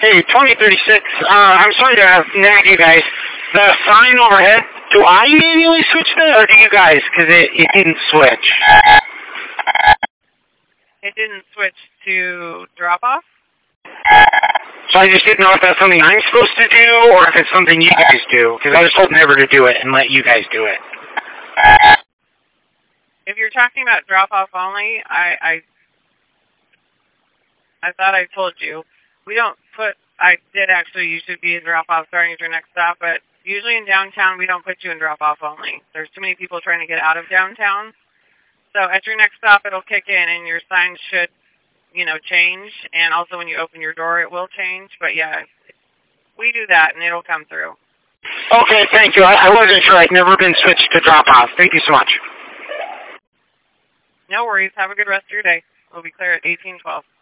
Hey, 2036. I'm sorry to nag you guys. The sign overhead, do I manually switch that, or do you guys? Because it didn't switch. It didn't switch to drop-off? So I just didn't know if that's something I'm supposed to do, or if it's something you guys do. Because I was told never to do it and let you guys do it. If you're talking about drop-off only, I thought I told you. We don't put, I did actually, you should be in drop-off starting at your next stop, but usually in downtown we don't put you in drop-off only. There's too many people trying to get out of downtown. So at your next stop it'll kick in and your sign should, change. And also when you open your door it will change. But yeah, we do that and it'll come through. Okay, thank you. I wasn't sure. I've never been switched to drop-off. Thank you so much. No worries. Have a good rest of your day. We'll be clear at 1812.